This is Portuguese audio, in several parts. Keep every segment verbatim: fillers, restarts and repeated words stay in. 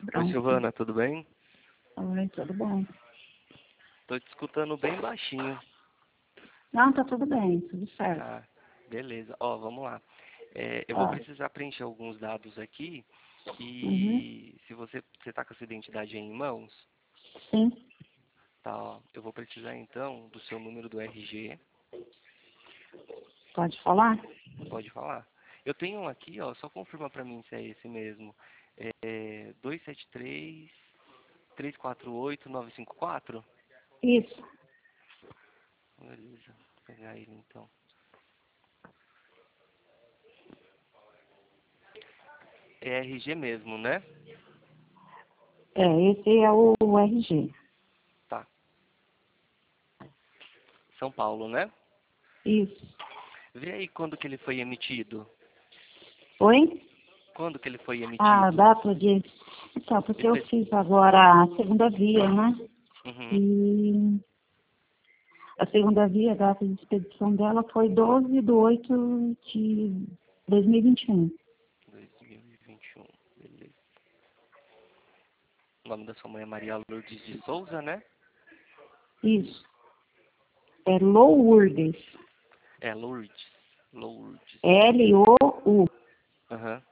Oi, Pronto. Silvana, tudo bem? Oi, tudo bom? Tô te escutando bem baixinho. Não, tá tudo bem, tudo certo. Ah, beleza. Ó, vamos lá. É, eu vou Ó, precisar preencher alguns dados aqui uhum, e se você você tá com a sua identidade aí em mãos, sim, tá? Ó, eu vou precisar então do seu número do R G. pode falar? Pode falar. Eu tenho um aqui, ó, só confirma pra mim se é esse mesmo. É dois sete três, três quatro oito, nove cinco quatro? Isso, Beleza, vou pegar ele então. É R G mesmo, né? é, esse é o R G. Tá. São Paulo, né? Isso. Vê aí quando que ele foi emitido. Oi? Quando que ele foi A emitido? data de... Então, porque eu Espe- fiz agora a segunda via, né? Uhum. E a segunda via, a data de expedição dela foi doze de oito de dois mil e vinte e um. dois mil e vinte e um. Beleza. O nome da sua mãe é Maria Lourdes de Souza, né? Isso. É Lourdes. É, Lourdes. Lourdes. L O U. Aham.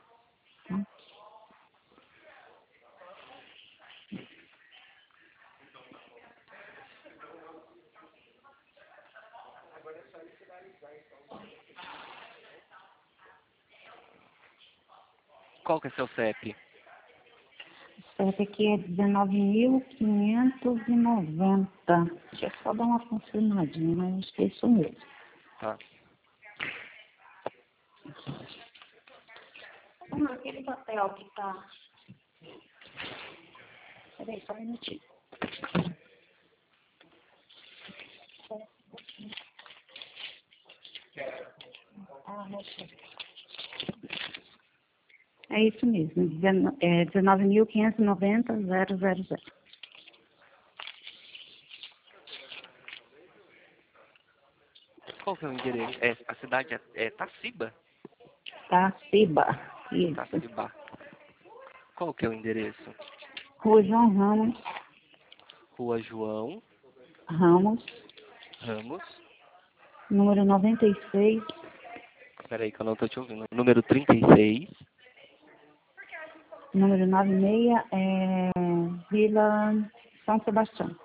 Qual que é seu C E P? Essa aqui é dezenove mil quinhentos e noventa. Deixa eu só dar uma confirmadinha, mas acho que é isso mesmo. Tá. Ah, aquele papel que tá... Peraí, só um minutinho. Ah, moça. É isso mesmo, dezeno- é dezenove mil quinhentos e noventa ponto zero zero zero. Qual que é o endereço? É, a cidade é, é Taciba? Tá, Ciba. Isso. Tacibá. Qual que é o endereço? Rua João Ramos, Rua João Ramos, Ramos. número noventa e seis, Peraí que eu não tô te ouvindo. Número trinta e seis. número noventa e seis, é Vila São Sebastião.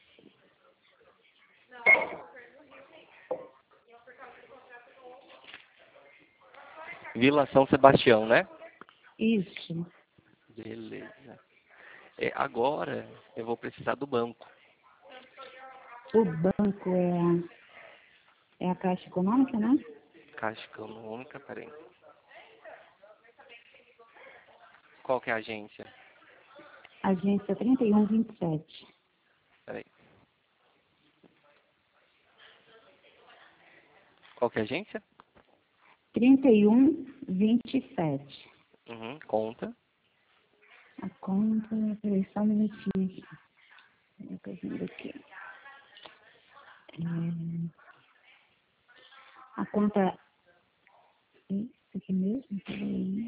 Vila São Sebastião, né? Isso. Beleza. É, agora eu vou precisar do banco. O banco é, é a Caixa Econômica, né? Caixa Econômica, peraí. Qual que é a agência? Agência trinta e um vinte e sete. Peraí. Qual que é a agência? trinta e um vinte e sete. Uhum. Conta. A conta, peraí, só um minutinho. Eu tô vendo aqui. É, a conta, isso aqui mesmo? Peraí.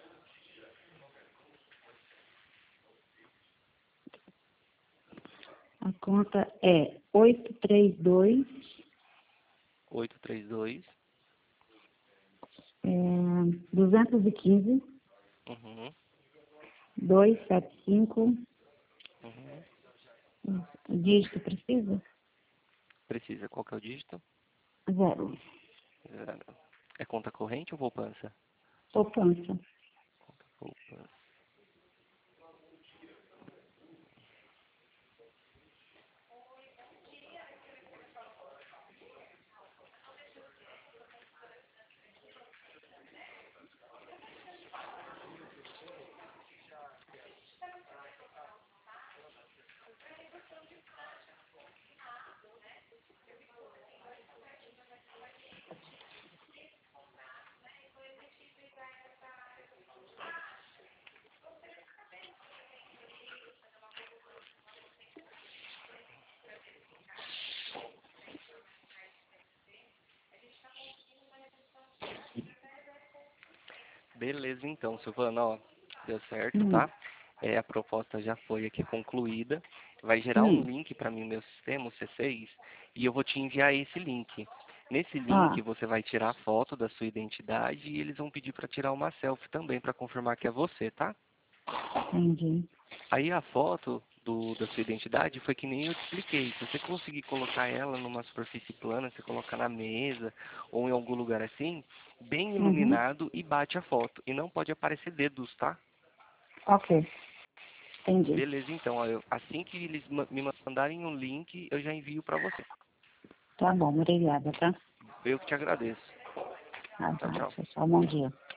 A conta é oito três dois, oito três dois. é, duzentos e quinze, Uhum. duzentos e setenta e cinco. Uhum. O dígito precisa? Precisa. Qual que é o dígito? Zero. Zero. É conta corrente ou poupança? Poupança. Poupança. Beleza, então, Silvana, ó, deu certo, Hum, tá? é, a proposta já foi aqui concluída. Vai gerar um Hum. link para mim no meu sistema, o C seis, e eu vou te enviar esse link. Nesse Ah, link você vai tirar a foto da sua identidade e eles vão pedir para tirar uma selfie também para confirmar que é você, tá? entendi. Aí a foto do, da sua identidade foi que nem eu te expliquei. Se você conseguir colocar ela numa superfície plana, você colocar na mesa ou em algum lugar assim, bem Uhum. iluminado e bate a foto. E não pode aparecer dedos, tá? Ok, entendi. Beleza, então. Ó, eu- assim que eles ma- me mandarem um link, eu já envio para você. Tá bom, obrigada, tá? Eu que te agradeço. Tchau, tchau. Abraço, só bom dia.